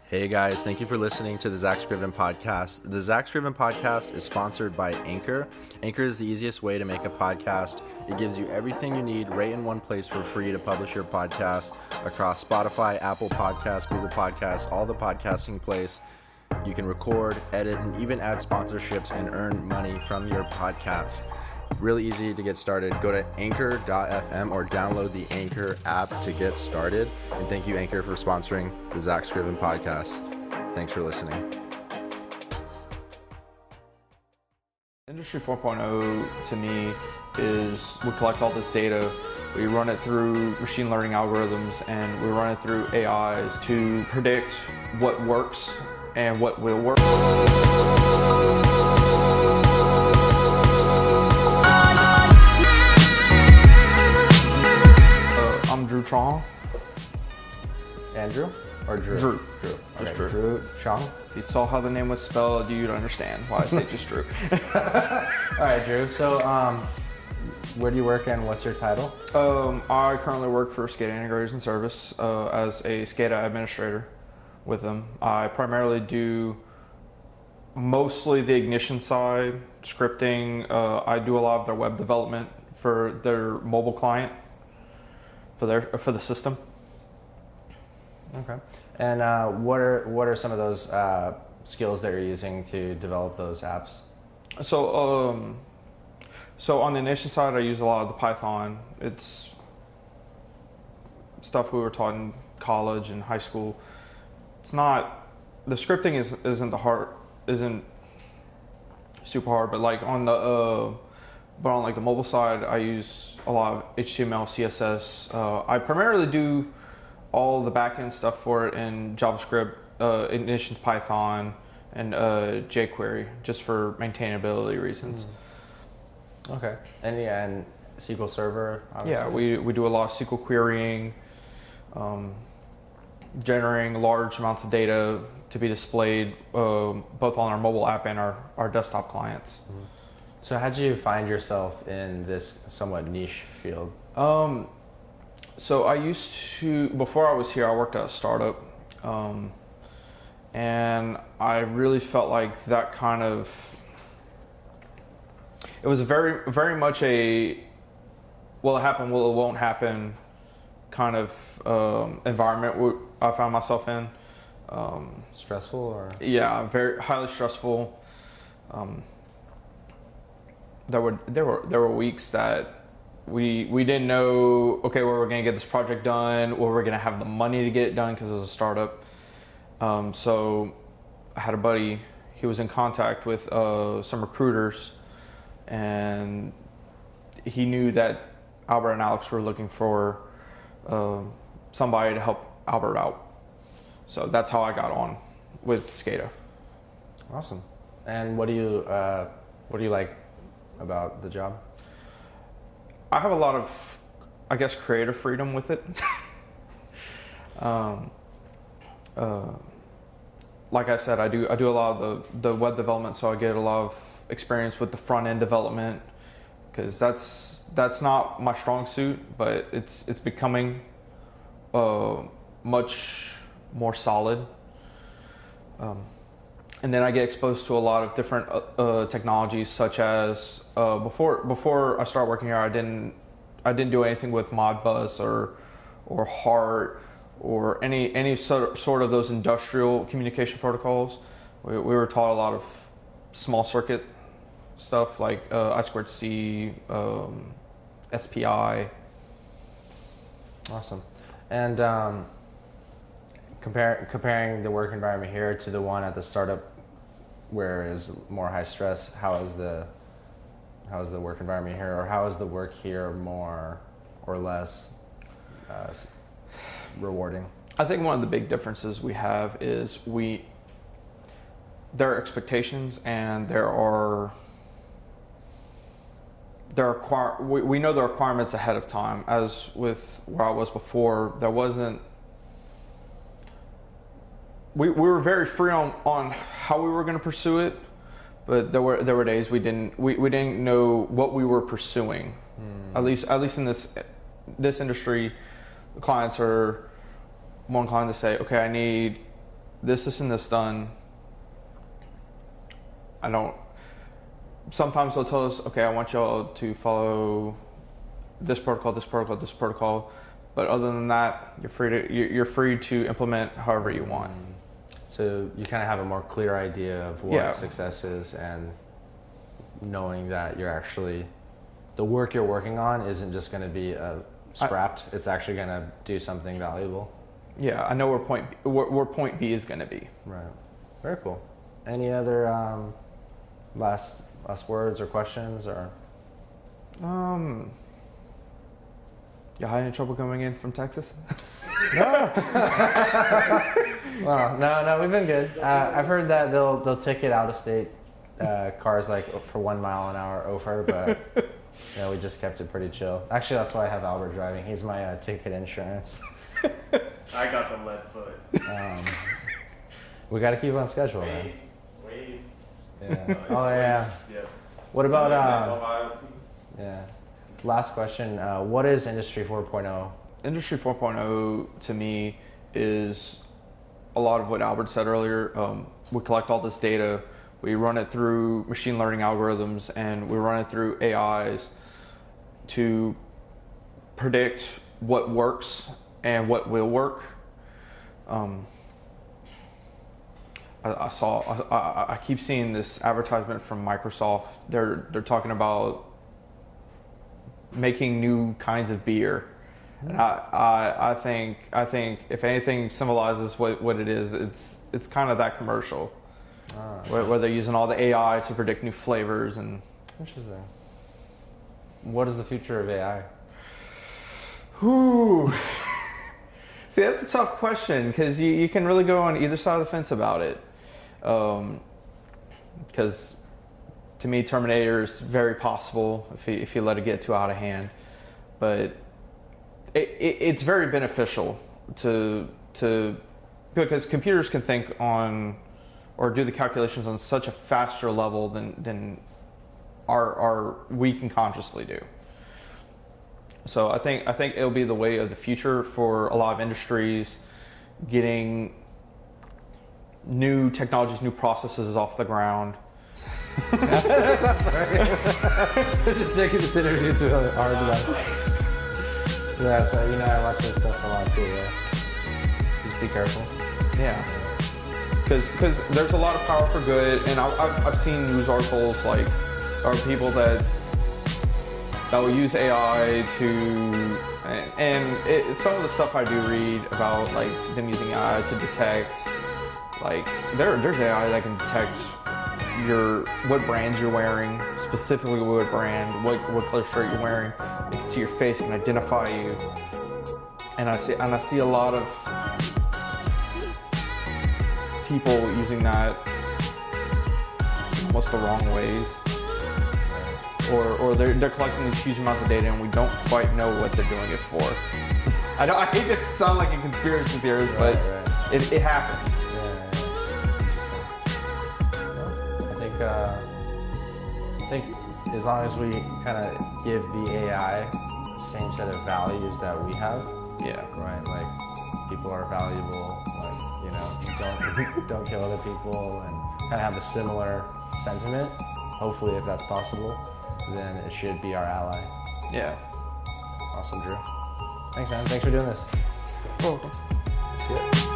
Hey guys, thank you for listening to the Zach Scriven podcast. The Zach Scriven podcast is sponsored by Anchor. Anchor is the easiest way to make a podcast. It gives you everything you need right in one place for free to publish your podcast across Spotify, Apple Podcasts, Google Podcasts, all the podcasting place. You can record, edit, and even add sponsorships and earn money from your podcast. Really easy to get started. Go to anchor.fm or download the Anchor app to get started. And thank you, Anchor, for sponsoring the Zach Scriven podcast. Thanks for listening. Industry 4.0 to me is we collect all this data, we run it through machine learning algorithms, and we run it through AIs to predict what works and what will work. I'm Drew Chong. Andrew? Or Drew? Drew. Okay. Drew. Drew Chong. If you saw how the name was spelled, you'd understand why I say just Drew. All right, Drew. So, where do you work and what's your title? I currently work for SCADA Integration Service as a SCADA administrator with them. I primarily do mostly the ignition side, scripting. I do a lot of their web development for their mobile client, for the system. Okay. And what are some of those skills that you're using to develop those apps? So on the ignition side, I use a lot of the Python. It's stuff we were taught in college and high school. It's not, the scripting isn't super hard, but like on the the mobile side, I use a lot of HTML, CSS. I primarily do all the backend stuff for it in JavaScript, Ignition's Python, and jQuery, just for maintainability reasons. Okay. And SQL Server, obviously? Yeah, we do a lot of SQL querying, generating large amounts of data to be displayed both on our mobile app and our desktop clients. Mm-hmm. So how did you find yourself in this somewhat niche field? So I used to, before I was here, I worked at a startup, and I really felt like that kind of, it was very, very much a, will it happen, will it won't happen kind of environment I found myself in. Stressful or? Yeah, very highly stressful. There were weeks that we didn't know, okay, where we're gonna get this project done, or we're gonna have the money to get it done because it was a startup. So I had a buddy, he was in contact with some recruiters, and he knew that Albert and Alex were looking for somebody to help Albert out. So that's how I got on with SCADA. Awesome. And what do you like about the job? I have a lot of, I guess, creative freedom with it. Like I said, I do a lot of the web development, so I get a lot of experience with the front end development, because that's not my strong suit, but it's becoming much more solid. And then I get exposed to a lot of different technologies, such as before I started working here, I didn't do anything with Modbus or HART or any sort of those industrial communication protocols. We were taught a lot of small circuit stuff like I2C, SPI. Awesome. And comparing the work environment here to the one at the startup, where it is more high stress, how is the work environment here, or how is the work here more or less rewarding? I think one of the big differences we have is there are expectations, and we know the requirements ahead of time. As with where I was before, there wasn't. We were very free on how we were going to pursue it, but there were days we didn't know what we were pursuing. At least in this industry, the clients are more inclined to say, okay, I need this and this done. Sometimes they'll tell us, okay, I want y'all to follow this protocol, this protocol, this protocol. But other than that, you're free to implement however you want. So you kind of have a more clear idea of what success is, and knowing that you're actually, the work you're working on isn't just going to be scrapped. It's actually going to do something valuable. Yeah, I know where point B is going to be. Right. Very cool. Any other last words or questions or? You had any trouble coming in from Texas? No. Well, no, we've been good. I've heard that they'll ticket out of state cars like for 1 mile an hour over, but we just kept it pretty chill. Actually, that's why I have Albert driving. He's my ticket insurance. I got the lead foot. We got to keep on schedule, man. Waze. Yeah. Oh yeah. What about yeah. Last question. What is Industry 4.0? Industry 4.0 to me is a lot of what Albert said earlier. We collect all this data, we run it through machine learning algorithms, and we run it through AIs to predict what works and what will work. I keep seeing this advertisement from Microsoft. They're talking about making new kinds of beer. And I think if anything symbolizes what it is, it's kind of that commercial, where they're using all the AI to predict new flavors and. Interesting. What is the future of AI? Ooh. See, that's a tough question because you can really go on either side of the fence about it. Because to me, Terminator is very possible if you let it get too out of hand, but it's very beneficial to because computers can think on or do the calculations on such a faster level than we can consciously do. So I think it'll be the way of the future for a lot of industries, getting new technologies, new processes off the ground. Just taking this interview too hard. Yeah, so I watch this stuff a lot too. Yeah. Just be careful. Yeah. Because there's a lot of power for good, and I've seen news articles like, or people that will use AI to, and some of the stuff I do read about, like them using AI to detect, like there's AI that can detect what brands you're wearing, specifically what brand, what color shirt you're wearing. It can see your face and identify you. And I see a lot of people using that almost the wrong ways. Or they're collecting these huge amounts of data and we don't quite know what they're doing it for. I hate to sound like a conspiracy theorist, but it happens. I think as long as we kind of give the AI the same set of values that we have, right? Like people are valuable, like don't kill other people, and kind of have a similar sentiment. Hopefully, if that's possible, then it should be our ally. Yeah. Awesome, Drew. Thanks, man. Thanks for doing this. Welcome. Yeah.